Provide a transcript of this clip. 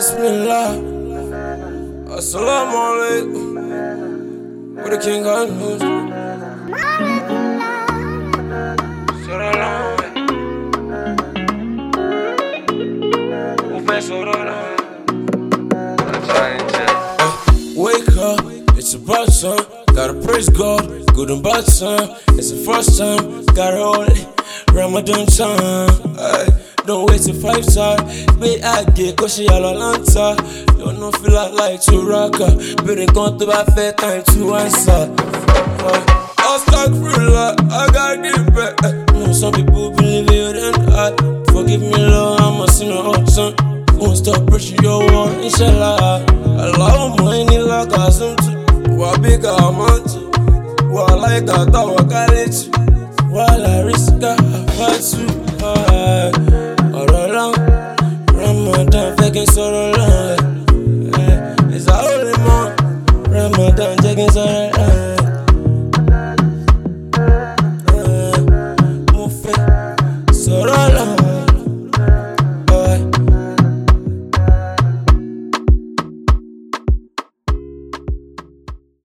Bismillah, Assalamu alaikum. With the king of news. Wake up, it's about time. Gotta praise God, good and bad time. It's the first time, gotta hold it. Ramadan time. Don't wait till 5 times. Wait, I get cause she all lanta. Don't know feel like to rock her. But it gone to my fair time to answer. I'll stuck for a lot, I gotta get back. No, some people believe it and I. Forgive me, Lord, I'm a sinner, oh son. Won't stop pushing your wall, inshallah. Allow money like I some to. What big amount to? What like I thought I got it. While I risk I had to. Ramadan, faking so long. It's a holy month. Ramadan, taking so long.